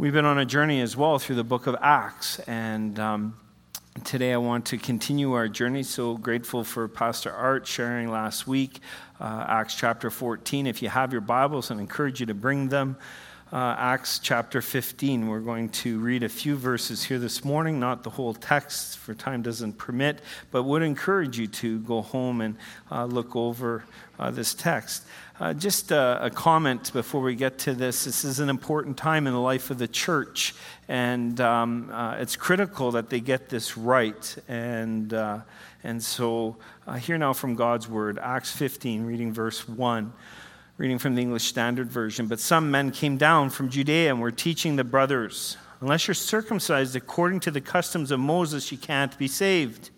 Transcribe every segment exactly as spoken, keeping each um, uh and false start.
We've been on a journey as well through the book of Acts, and um, today I want to continue our journey. So grateful for Pastor Art sharing last week, uh, Acts chapter fourteen. If you have your Bibles, I encourage you to bring them. Uh, Acts chapter fifteen. We're going to read a few verses here this morning, not the whole text, for time doesn't permit, but would encourage you to go home and uh, look over uh, this text. Uh, just a, a comment before we get to this. This is an important time in the life of the church, and um, uh, it's critical that they get this right. And uh, and so uh, hear now from God's word, Acts fifteen, reading verse one. Reading from the English Standard Version. But some men came down from Judea and were teaching the brothers, unless you're circumcised according to the customs of Moses, you can't be saved.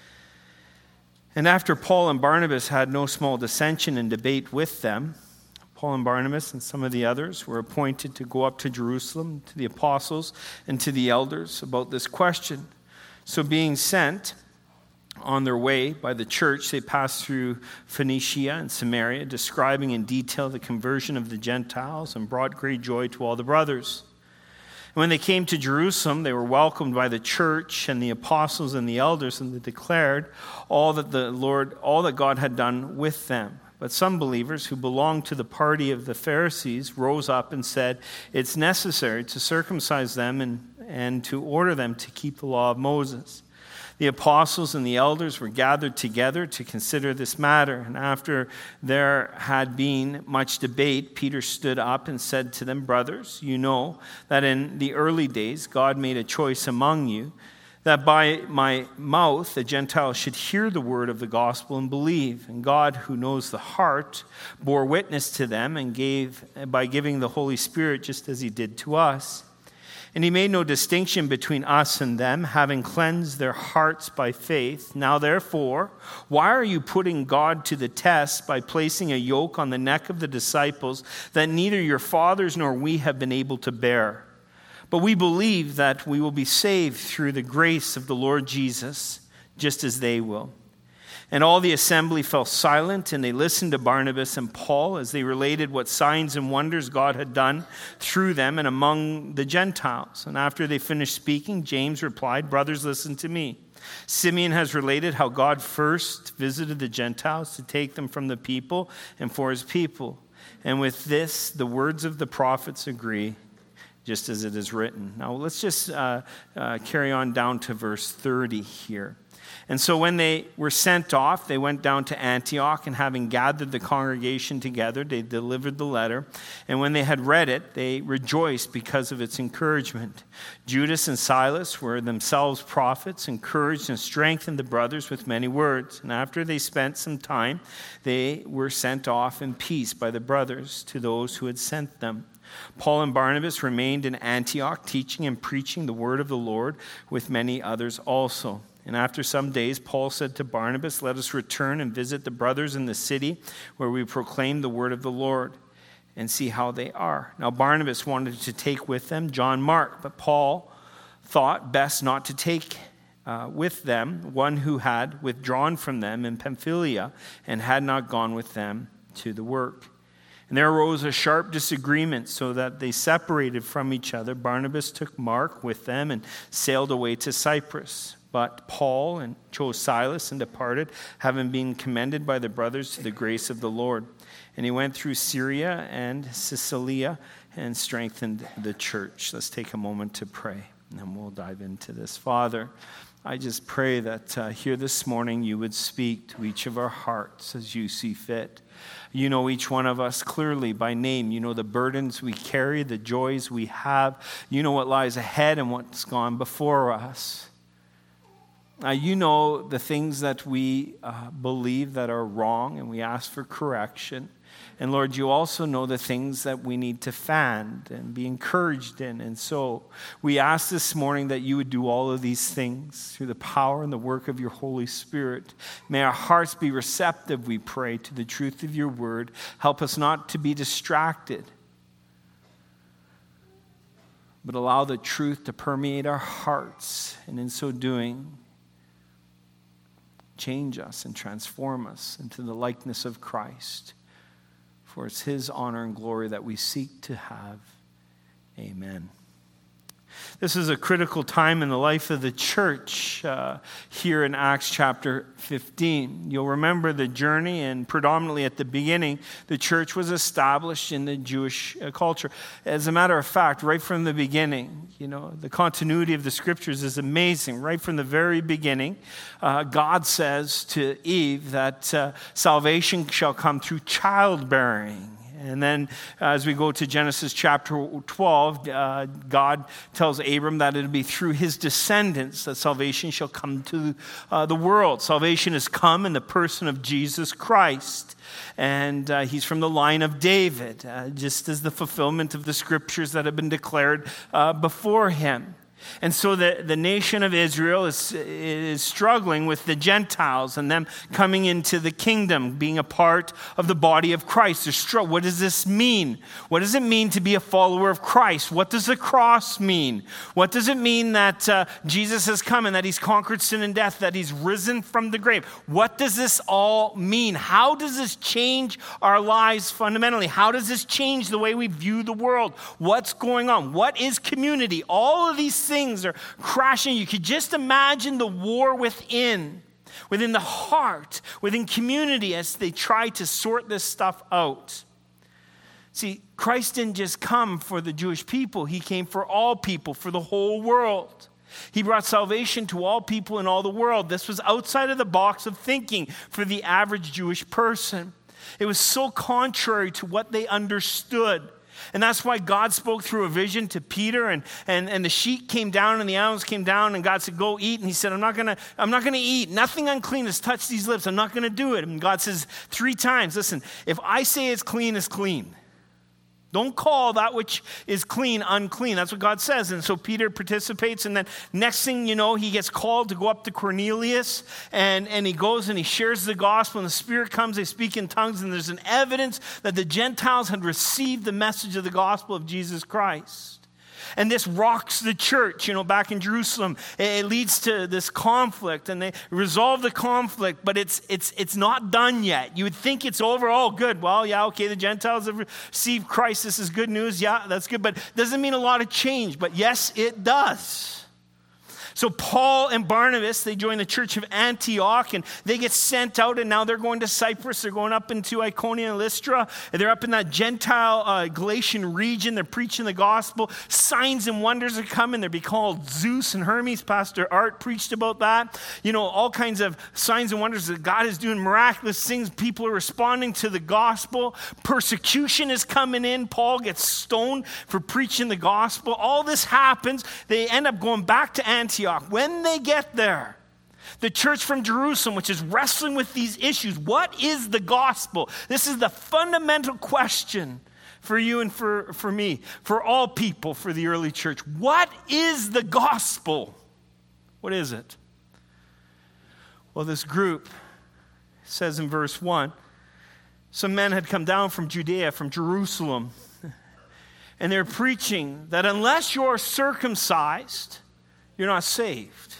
And after Paul and Barnabas had no small dissension and debate with them, Paul and Barnabas and some of the others were appointed to go up to Jerusalem, to the apostles and to the elders about this question. So being sent on their way by the church, they passed through Phoenicia and Samaria, describing in detail the conversion of the Gentiles, and brought great joy to all the brothers. And when they came to Jerusalem, they were welcomed by the church and the apostles and the elders, and they declared all that the Lord, all that God had done with them. But some believers who belonged to the party of the Pharisees rose up and said, "It's necessary to circumcise them and, and to order them to keep the law of Moses." The apostles and the elders were gathered together to consider this matter. And after there had been much debate, Peter stood up and said to them, "Brothers, you know that in the early days God made a choice among you, that by my mouth the Gentiles should hear the word of the gospel and believe. And God, who knows the heart, bore witness to them and gave by giving the Holy Spirit, just as he did to us. And he made no distinction between us and them, having cleansed their hearts by faith. Now therefore, why are you putting God to the test by placing a yoke on the neck of the disciples that neither your fathers nor we have been able to bear? But we believe that we will be saved through the grace of the Lord Jesus, just as they will." And all the assembly fell silent, and they listened to Barnabas and Paul as they related what signs and wonders God had done through them and among the Gentiles. And after they finished speaking, James replied, "Brothers, listen to me. Simeon has related how God first visited the Gentiles to take them from the people and for his people. And with this, the words of the prophets agree, just as it is written." Now let's just uh, uh, carry on down to verse thirty here. And so when they were sent off, they went down to Antioch, and having gathered the congregation together, they delivered the letter. And when they had read it, they rejoiced because of its encouragement. Judas and Silas were themselves prophets, encouraged and strengthened the brothers with many words. And after they spent some time, they were sent off in peace by the brothers to those who had sent them. Paul and Barnabas remained in Antioch, teaching and preaching the word of the Lord with many others also. And after some days, Paul said to Barnabas, "Let us return and visit the brothers in the city where we proclaim the word of the Lord and see how they are." Now Barnabas wanted to take with them John Mark, but Paul thought best not to take uh, with them one who had withdrawn from them in Pamphylia and had not gone with them to the work. And there arose a sharp disagreement, so that they separated from each other. Barnabas took Mark with them and sailed away to Cyprus. But Paul and chose Silas and departed, having been commended by the brothers to the grace of the Lord. And he went through Syria and Cilicia and strengthened the church. Let's take a moment to pray, and then we'll dive into this. Father, I just pray that uh, here this morning you would speak to each of our hearts as you see fit. You know each one of us clearly by name. You know the burdens we carry, the joys we have. You know what lies ahead and what's gone before us. Uh, you know the things that we uh, believe that are wrong, and we ask for correction. And Lord, you also know the things that we need to fan and be encouraged in. And so we ask this morning that you would do all of these things through the power and the work of your Holy Spirit. May our hearts be receptive, we pray, to the truth of your word. Help us not to be distracted, but allow the truth to permeate our hearts. And in so doing, change us and transform us into the likeness of Christ. For it's his honor and glory that we seek to have. Amen. This is a critical time in the life of the church uh, here in Acts chapter fifteen. You'll remember the journey, and predominantly at the beginning, the church was established in the Jewish uh, culture. As a matter of fact, right from the beginning, you know, the continuity of the scriptures is amazing. Right from the very beginning, uh, God says to Eve that uh, salvation shall come through childbearing. And then uh, as we go to Genesis chapter twelve, uh, God tells Abram that it'll be through his descendants that salvation shall come to uh, the world. Salvation has come in the person of Jesus Christ. And uh, he's from the line of David, uh, just as the fulfillment of the scriptures that have been declared uh, before him. And so the, the nation of Israel is, is struggling with the Gentiles and them coming into the kingdom, being a part of the body of Christ. They're str- what does this mean? What does it mean to be a follower of Christ? What does the cross mean? What does it mean that uh, Jesus has come and that he's conquered sin and death, that he's risen from the grave? What does this all mean? How does this change our lives fundamentally? How does this change the way we view the world? What's going on? What is community? All of these things Things are crashing. You could just imagine the war within, within the heart, within community as they try to sort this stuff out. See, Christ didn't just come for the Jewish people. He came for all people, for the whole world. He brought salvation to all people in all the world. This was outside of the box of thinking for the average Jewish person. It was so contrary to what they understood. And that's why God spoke through a vision to Peter, and, and, and the sheet came down and the animals came down, and God said, go eat. And he said, I'm not gonna, I'm not gonna eat. Nothing unclean has touched these lips. I'm not gonna do it. And God says three times, listen, if I say it's clean, it's clean. Don't call that which is clean unclean. That's what God says. And so Peter participates, and then next thing you know, he gets called to go up to Cornelius, and, and he goes and he shares the gospel, and the Spirit comes, they speak in tongues, and there's an evidence that the Gentiles had received the message of the gospel of Jesus Christ. And this rocks the church, you know, back in Jerusalem. It leads to this conflict, and they resolve the conflict, but it's it's it's not done yet. You would think it's over. Oh, good. Well, yeah, okay, the Gentiles have received Christ. This is good news. Yeah, that's good. But it doesn't mean a lot of change. But yes, it does. So Paul and Barnabas, they join the church of Antioch, and they get sent out, and now they're going to Cyprus. They're going up into Iconium and Lystra, and they're up in that Gentile uh, Galatian region. They're preaching the gospel. Signs and wonders are coming. They're being called Zeus and Hermes. Pastor Art preached about that. You know, all kinds of signs and wonders that God is doing miraculous things. People are responding to the gospel. Persecution is coming in. Paul gets stoned for preaching the gospel. All this happens. They end up going back to Antioch. When they get there, the church from Jerusalem, which is wrestling with these issues, what is the gospel? This is the fundamental question for you and for, for me, for all people, for the early church. What is the gospel? What is it? Well, this group says in verse one, some men had come down from Judea, from Jerusalem, and they're preaching that unless you're circumcised, you're not saved.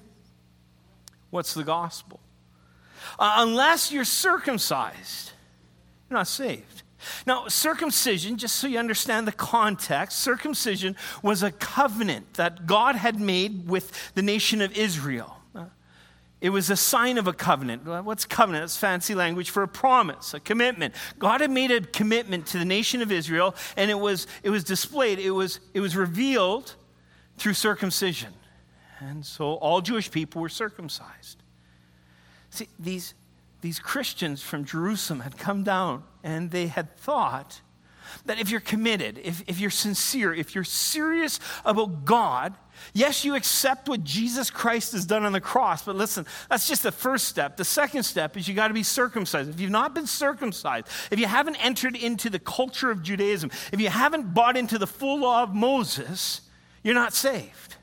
What's the gospel? Uh, unless you're circumcised, you're not saved. Now, circumcision, just so you understand the context, circumcision was a covenant that God had made with the nation of Israel. Uh, it was a sign of a covenant. What's covenant? It's fancy language for a promise, a commitment. God had made a commitment to the nation of Israel, and it was it was displayed, it was it was revealed through circumcision. And so all Jewish people were circumcised. See, these, these Christians from Jerusalem had come down, and they had thought that if you're committed, if, if you're sincere, if you're serious about God, yes, you accept what Jesus Christ has done on the cross, but listen, that's just the first step. The second step is you got to be circumcised. If you've not been circumcised, if you haven't entered into the culture of Judaism, if you haven't bought into the full law of Moses, you're not saved.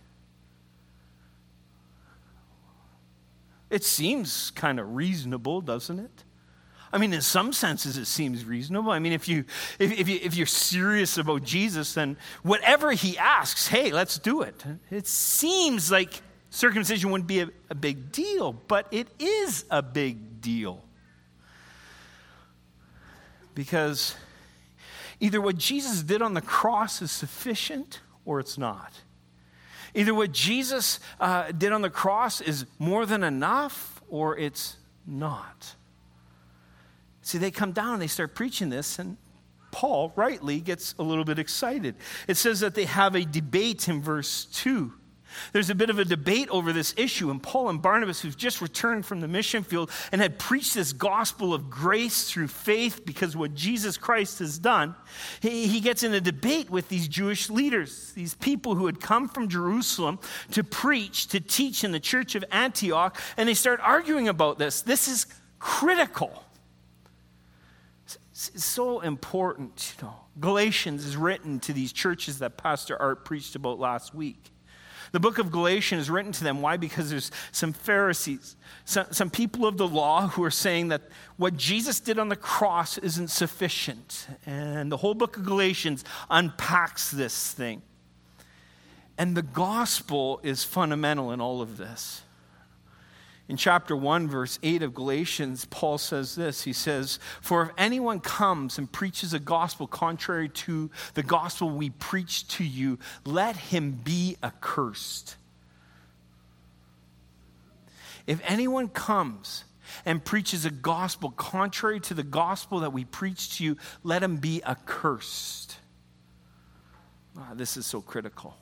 It seems kind of reasonable, doesn't it? I mean, in some senses, it seems reasonable. I mean, if you if, if you if you're serious about Jesus, then whatever he asks, hey, let's do it. It seems like circumcision wouldn't be a, a big deal, but it is a big deal. Because either what Jesus did on the cross is sufficient or it's not. Either what Jesus uh, did on the cross is more than enough, or it's not. See, they come down and they start preaching this, and Paul rightly gets a little bit excited. It says that they have a debate in verse two. There's a bit of a debate over this issue, and Paul and Barnabas, who've just returned from the mission field and had preached this gospel of grace through faith because of what Jesus Christ has done, he, he gets in a debate with these Jewish leaders, these people who had come from Jerusalem to preach, to teach in the church of Antioch, and they start arguing about this. This is critical. It's so important, you know. Galatians is written to these churches that Pastor Art preached about last week. The book of Galatians is written to them. Why? Because there's some Pharisees, some, some people of the law who are saying that what Jesus did on the cross isn't sufficient. And the whole book of Galatians unpacks this thing. And the gospel is fundamental in all of this. In chapter one, verse eight of Galatians, Paul says this. He says, "For if anyone comes and preaches a gospel contrary to the gospel we preach to you, let him be accursed." If anyone comes and preaches a gospel contrary to the gospel that we preach to you, let him be accursed. Ah, this is so critical.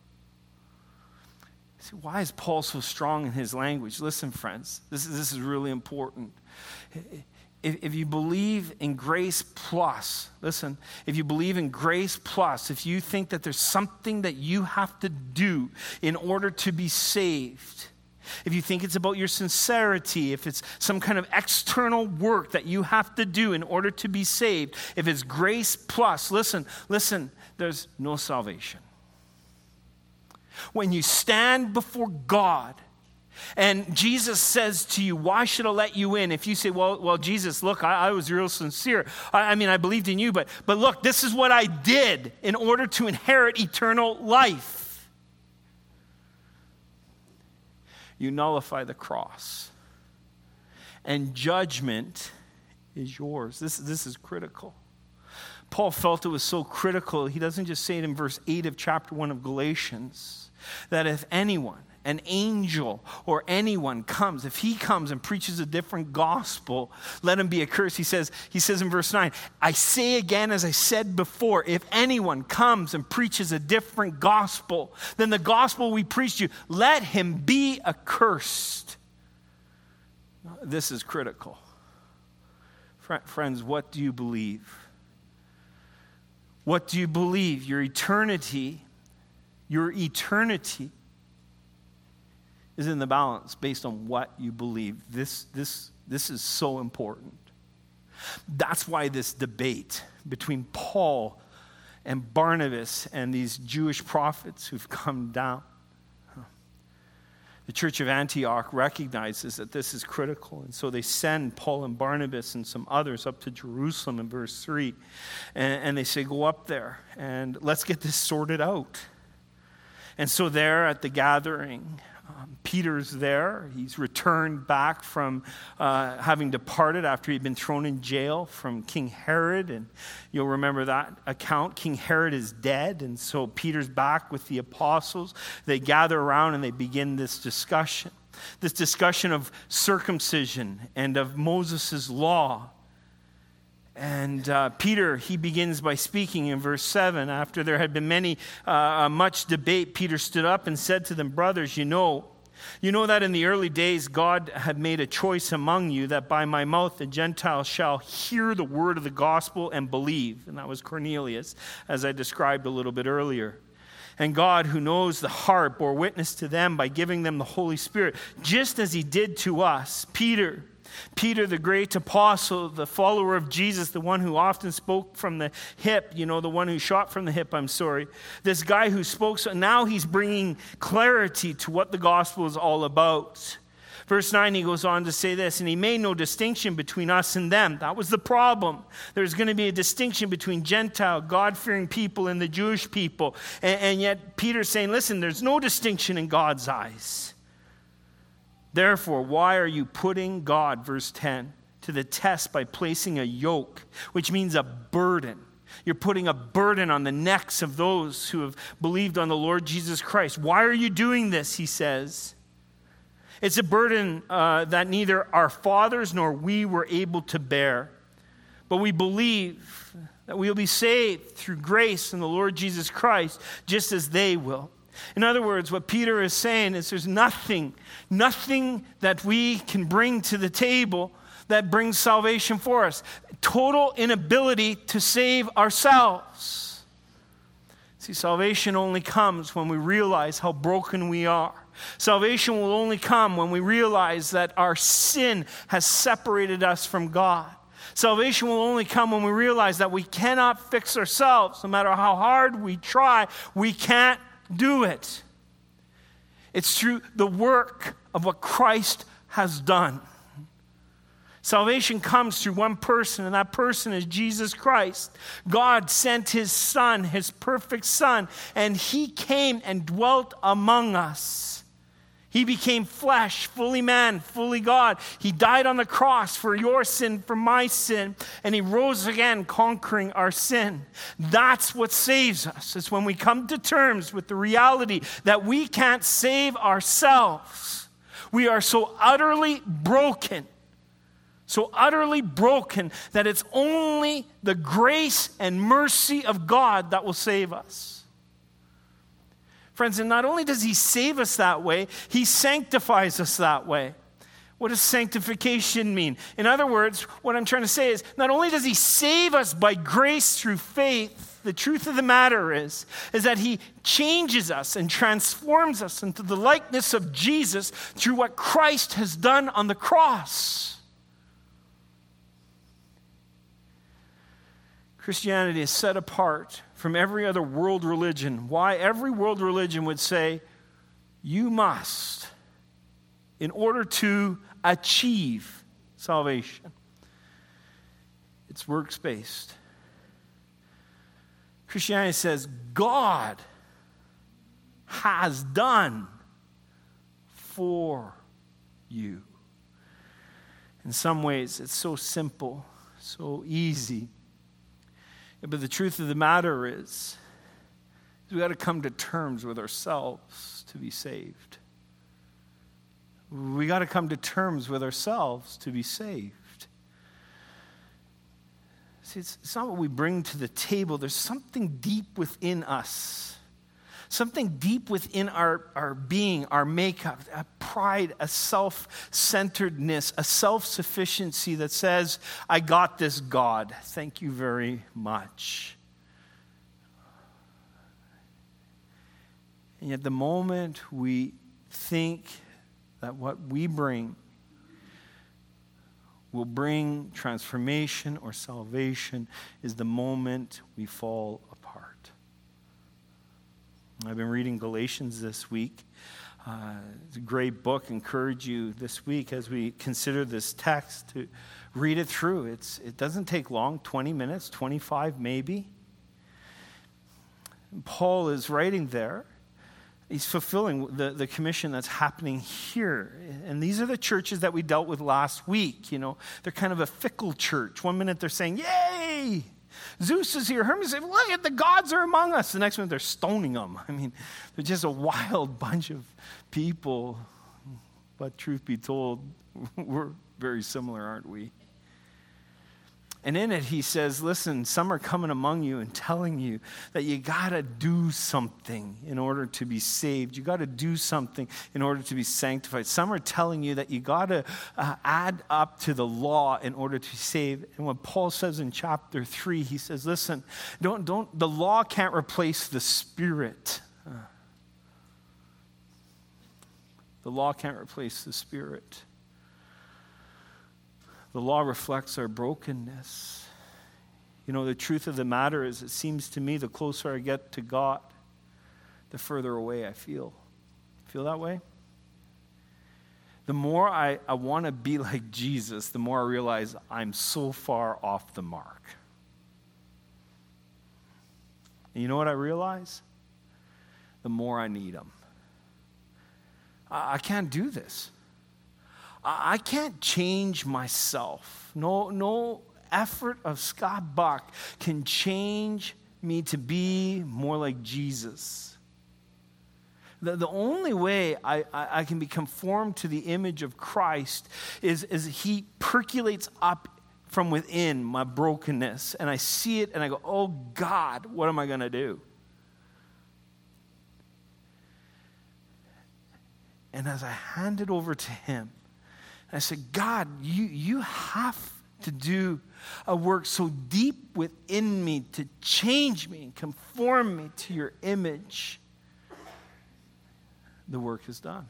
See, why is Paul so strong in his language? Listen, friends, this is, this is really important. If, if you believe in grace plus, listen, if you believe in grace plus, if you think that there's something that you have to do in order to be saved, if you think it's about your sincerity, if it's some kind of external work that you have to do in order to be saved, if it's grace plus, listen, listen, there's no salvation. When you stand before God and Jesus says to you, "Why should I let you in?" If you say, well, well, Jesus, look, I, I was real sincere. I, I mean, I believed in you, but, but look, this is what I did in order to inherit eternal life. You nullify the cross. And judgment is yours. This, this is critical. Paul felt it was so critical. He doesn't just say it in verse eight of chapter one of Galatians, that if anyone, an angel or anyone comes, if he comes and preaches a different gospel, let him be accursed. He says, he says in verse nine, "I say again, as I said before, if anyone comes and preaches a different gospel than the gospel we preached you, let him be accursed." This is critical. Friends, what do you believe? What do you believe? Your eternity, your eternity is in the balance based on what you believe. This, this, this is so important. That's why this debate between Paul and Barnabas and these Jewish prophets who've come down. The church of Antioch recognizes that this is critical, and so they send Paul and Barnabas and some others up to Jerusalem in verse three, and, and they say, "Go up there and let's get this sorted out." And so there at the gathering, um, Peter's there. He's returned back from uh, having departed after he'd been thrown in jail from King Herod. And you'll remember that account. King Herod is dead. And so Peter's back with the apostles. They gather around and they begin this discussion. This discussion of circumcision and of Moses' law. And uh, Peter, he begins by speaking in verse seven. After there had been many, uh, much debate, Peter stood up and said to them, "Brothers, you know, you know that in the early days God had made a choice among you that by my mouth the Gentiles shall hear the word of the gospel and believe." And that was Cornelius, as I described a little bit earlier. "And God, who knows the heart, bore witness to them by giving them the Holy Spirit, just as he did to us." Peter, Peter, the great apostle, the follower of Jesus, the one who often spoke from the hip, you know, the one who shot from the hip, I'm sorry. This guy who spoke, so now he's bringing clarity to what the gospel is all about. Verse nine, he goes on to say this, "And he made no distinction between us and them." That was the problem. There's going to be a distinction between Gentile, God-fearing people and the Jewish people. And, and yet Peter's saying, listen, there's no distinction in God's eyes. "Therefore, why are you putting God," verse ten, "to the test by placing a yoke," which means a burden, You're putting a burden on the necks of those who have believed on the Lord Jesus Christ. Why are you doing this, he says. It's a burden uh, that neither our fathers nor we were able to bear. But we believe that we will be saved through grace in the Lord Jesus Christ, just as they will. In other words, what Peter is saying is there's nothing, nothing that we can bring to the table that brings salvation for us. Total inability to save ourselves. See, salvation only comes when we realize how broken we are. Salvation will only come when we realize that our sin has separated us from God. Salvation will only come when we realize that we cannot fix ourselves. No matter how hard we try, we can't do it. It's through the work of what Christ has done. Salvation comes through one person, and that person is Jesus Christ. God sent his Son, his perfect Son, and he came and dwelt among us. He became flesh, fully man, fully God. He died on the cross for your sin, for my sin, and he rose again, conquering our sin. That's what saves us. It's when we come to terms with the reality that we can't save ourselves. We are so utterly broken, so utterly broken that it's only the grace and mercy of God that will save us. Friends, and not only does he save us that way, he sanctifies us that way. What does sanctification mean? In other words, what I'm trying to say is, not only does he save us by grace through faith, the truth of the matter is, is that he changes us and transforms us into the likeness of Jesus through what Christ has done on the cross. Christianity is set apart from every other world religion. Why? Every world religion would say, you must, in order to achieve salvation. It's works-based. Christianity says, God has done for you. In some ways, it's so simple, so easy. But the truth of the matter is, we've got to come to terms with ourselves to be saved. We got to come to terms with ourselves to be saved. See, it's, it's not what we bring to the table. There's something deep within us. Something deep within our, our being, our makeup, a pride, a self-centeredness, a self-sufficiency that says, I got this, God. Thank you very much. And yet the moment we think that what we bring will bring transformation or salvation is the moment we fall apart. I've been reading Galatians this week. Uh, it's a great book. I encourage you this week as we consider this text to read it through. It's, it doesn't take long, twenty minutes, twenty-five maybe. Paul is writing there. He's fulfilling the, the commission that's happening here. And these are the churches that we dealt with last week. You know, they're kind of a fickle church. One minute they're saying, yay! Zeus is here. Hermes is, look at the gods are among us. The next minute they're stoning them. I mean, they're just a wild bunch of people. But truth be told, we're very similar, aren't we? And in it he says, listen, some are coming among you and telling you that you got to do something in order to be saved. You got to do something in order to be sanctified. Some are telling you that you got to uh, add up to the law in order to be saved. And what Paul says in chapter three, he says, listen, don't, don't, the law can't replace the Spirit. Uh, the law can't replace the Spirit. The law reflects our brokenness. You know, the truth of the matter is, it seems to me the closer I get to God, the further away I feel. Feel that way? The more I, I want to be like Jesus, the more I realize I'm so far off the mark. And you know what I realize? The more I need him. I, I can't do this. I can't change myself. No, no effort of Scott Buck can change me to be more like Jesus. The, the only way I, I, I can be conformed to the image of Christ is, is he percolates up from within my brokenness, and I see it and I go, oh God, what am I going to do? And as I hand it over to him, I said, God, you, you have to do a work so deep within me to change me and conform me to your image. The work is done.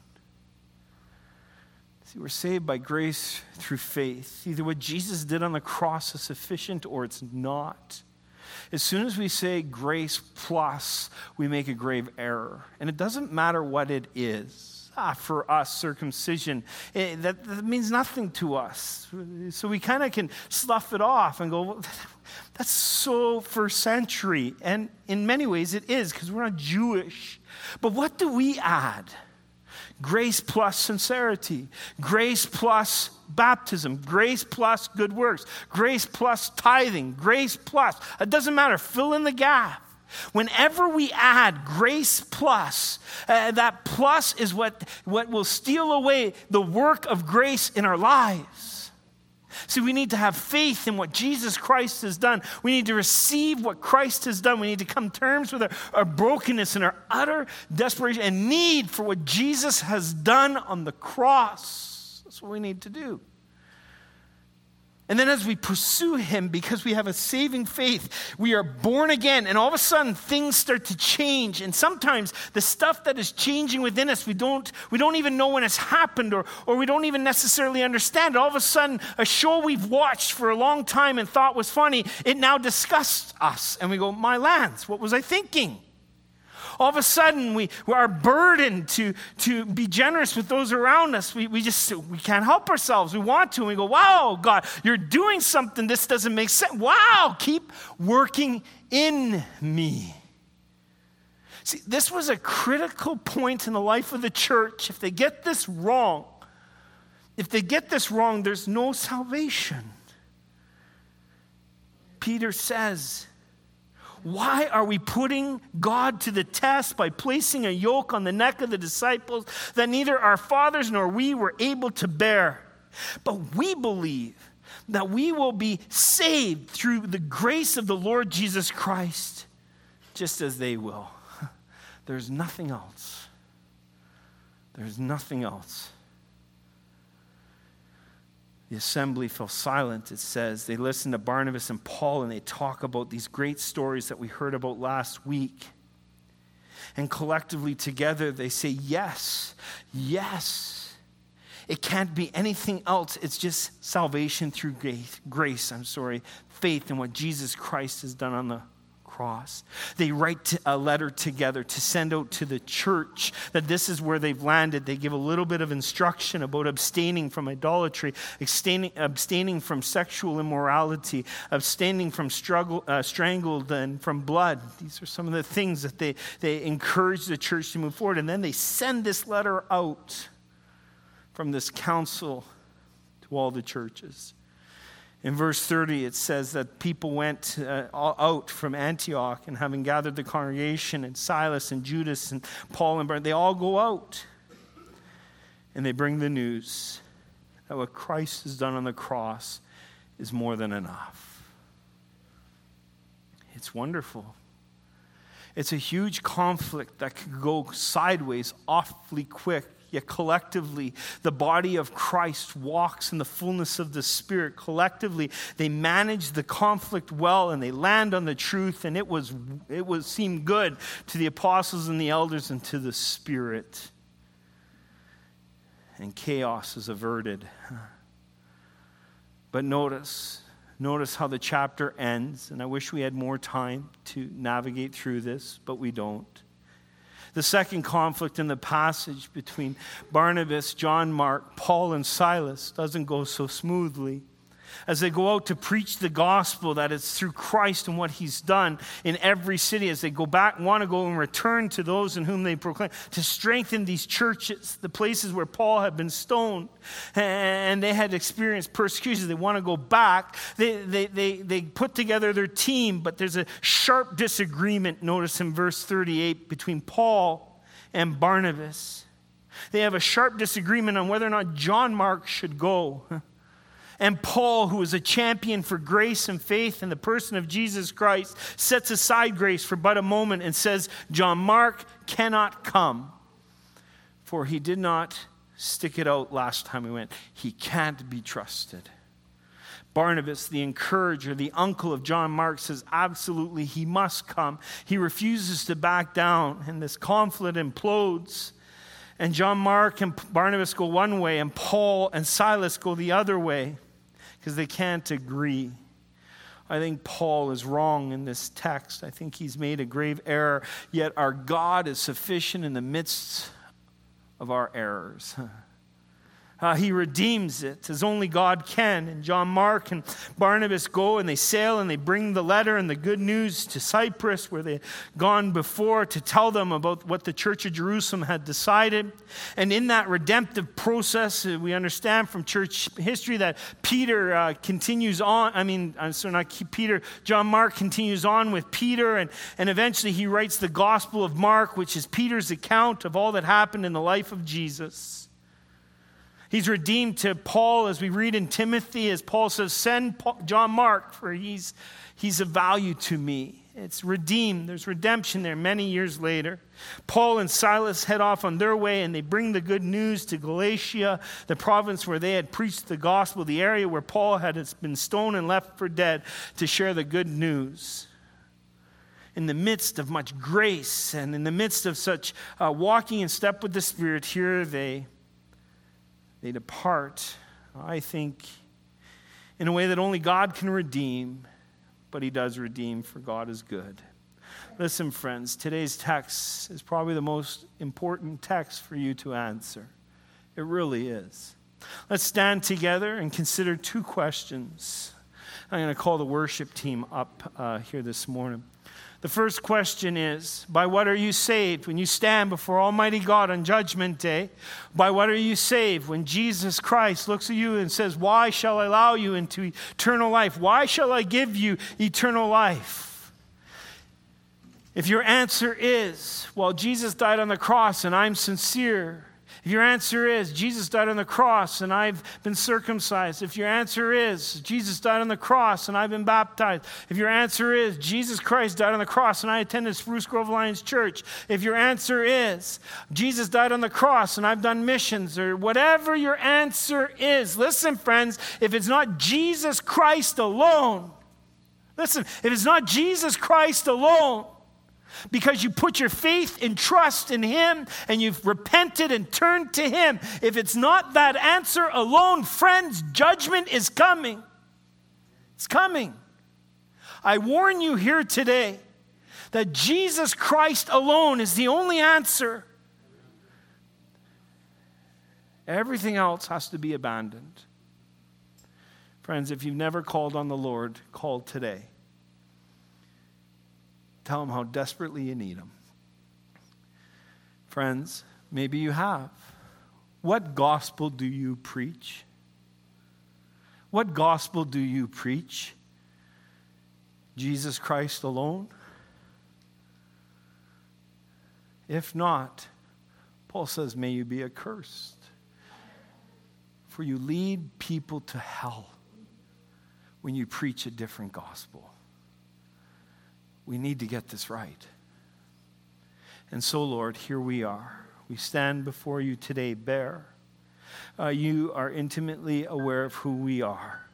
See, we're saved by grace through faith. Either what Jesus did on the cross is sufficient or it's not. As soon as we say grace plus, we make a grave error. And it doesn't matter what it is. Ah, for us, circumcision, it, that, that means nothing to us. So we kind of can slough it off and go, well, that's so first century. And in many ways it is, because we're not Jewish. But what do we add? Grace plus sincerity, grace plus baptism, grace plus good works, grace plus tithing, grace plus. It doesn't matter. Fill in the gap. Whenever we add grace plus, uh, that plus is what, what will steal away the work of grace in our lives. See, we need to have faith in what Jesus Christ has done. We need to receive what Christ has done. We need to come to terms with our, our brokenness and our utter desperation and need for what Jesus has done on the cross. That's what we need to do. And then as we pursue him, because we have a saving faith, we are born again, and all of a sudden things start to change. And sometimes the stuff that is changing within us, we don't we don't even know when it's happened, or, or we don't even necessarily understand. All of a sudden, a show we've watched for a long time and thought was funny, it now disgusts us. And we go, my lands, what was I thinking? All of a sudden, we, we are burdened to, to be generous with those around us. We, we just, we can't help ourselves. We want to, and we go, wow, God, you're doing something. This doesn't make sense. Wow, keep working in me. See, this was a critical point in the life of the church. If they get this wrong, if they get this wrong, there's no salvation. Peter says, why are we putting God to the test by placing a yoke on the neck of the disciples that neither our fathers nor we were able to bear? But we believe that we will be saved through the grace of the Lord Jesus Christ, just as they will. There's nothing else. There's nothing else. The assembly fell silent, it says. They listened to Barnabas and Paul, and they talk about these great stories that we heard about last week. And collectively together, they say, yes, yes. It can't be anything else. It's just salvation through grace, grace, I'm sorry, faith in what Jesus Christ has done on the cross. They write a letter together to send out to the church that this is where they've landed. They give a little bit of instruction about abstaining from idolatry, abstaining, abstaining from sexual immorality, abstaining from struggle, uh, strangled and from blood. These are some of the things that they, they encourage the church to move forward. And then they send this letter out from this council to all the churches. In verse thirty, it says that people went uh, out from Antioch, and having gathered the congregation, and Silas and Judas and Paul and Barnabas, they all go out. And they bring the news that what Christ has done on the cross is more than enough. It's wonderful. It's a huge conflict that could go sideways awfully quick. Yet collectively, the body of Christ walks in the fullness of the Spirit. Collectively, they manage the conflict well, and they land on the truth, and it was it was seemed good to the apostles and the elders and to the Spirit. And chaos is averted. But notice, notice how the chapter ends, and I wish we had more time to navigate through this, but we don't. The second conflict in the passage between Barnabas, John Mark, Paul, and Silas doesn't go so smoothly. as they go out to preach the gospel, that it's through Christ and what he's done in every city, as they go back, want to go and return to those in whom they proclaim, to strengthen these churches, the places where Paul had been stoned and they had experienced persecution. They want to go back. They, they, they, they put together their team, but there's a sharp disagreement, notice in verse thirty-eight, between Paul and Barnabas. They have a sharp disagreement on whether or not John Mark should go. And Paul, who is a champion for grace and faith in the person of Jesus Christ, sets aside grace for but a moment and says, John Mark cannot come, for he did not stick it out last time we went. He can't be trusted. Barnabas, the encourager, the uncle of John Mark, says absolutely he must come. He refuses to back down, and this conflict implodes. And John Mark and Barnabas go one way, and Paul and Silas go the other way, because they can't agree. I think Paul is wrong in this text. I think he's made a grave error, yet our God is sufficient in the midst of our errors. Uh, he redeems it as only God can. And John Mark and Barnabas go and they sail and they bring the letter and the good news to Cyprus, where they'd gone before, to tell them about what the Church of Jerusalem had decided. And in that redemptive process, uh, we understand from church history that Peter uh, continues on. I mean, uh, so not Peter, John Mark continues on with Peter, and, and eventually he writes the Gospel of Mark, which is Peter's account of all that happened in the life of Jesus. He's redeemed to Paul, as we read in Timothy, as Paul says, send Paul, John Mark, for he's, he's of value to me. It's redeemed. There's redemption there many years later. Paul and Silas head off on their way, and they bring the good news to Galatia, the province where they had preached the gospel, the area where Paul had been stoned and left for dead, to share the good news. In the midst of much grace and in the midst of such uh, walking in step with the Spirit, here they They depart, I think, in a way that only God can redeem, but he does redeem, for God is good. Listen, friends, today's text is probably the most important text for you to answer. It really is. Let's stand together and consider two questions. I'm going to call the worship team up uh, here this morning. The first question is, by what are you saved when you stand before Almighty God on Judgment Day? By what are you saved when Jesus Christ looks at you and says, why shall I allow you into eternal life? Why shall I give you eternal life? If your answer is, well, Jesus died on the cross and I'm sincere. If your answer is, Jesus died on the cross and I've been circumcised. If your answer is, Jesus died on the cross and I've been baptized. If your answer is, Jesus Christ died on the cross and I attended Spruce Grove Alliance Church. If your answer is, Jesus died on the cross and I've done missions, or whatever your answer is, listen, friends, if it's not Jesus Christ alone, listen, if it's not Jesus Christ alone, because you put your faith and trust in him and you've repented and turned to him, if it's not that answer alone, friends, judgment is coming. It's coming. I warn you here today that Jesus Christ alone is the only answer. Everything else has to be abandoned. Friends, if you've never called on the Lord, call today. Tell him how desperately you need him. Friends, maybe you have. What gospel do you preach? What gospel do you preach? Jesus Christ alone? If not, Paul says, may you be accursed. For you lead people to hell when you preach a different gospel. We need to get this right. And so, Lord, here we are. We stand before you today bare. Uh, you are intimately aware of who we are.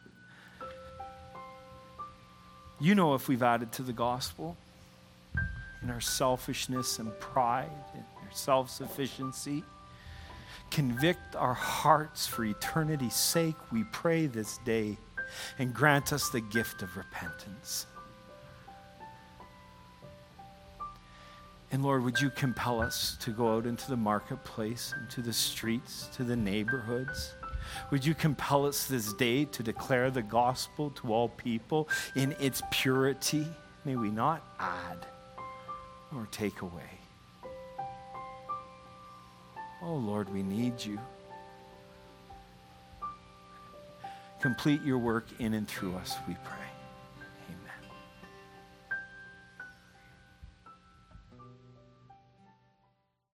You know if we've added to the gospel in our selfishness and pride and our self-sufficiency. Convict our hearts for eternity's sake, we pray this day, and grant us the gift of repentance. And Lord, would you compel us to go out into the marketplace, into the streets, to the neighborhoods, Would you compel us this day to declare the gospel to all people in its purity? May we not add or take away. Oh Lord, we need you. Complete your work in and through us, we pray.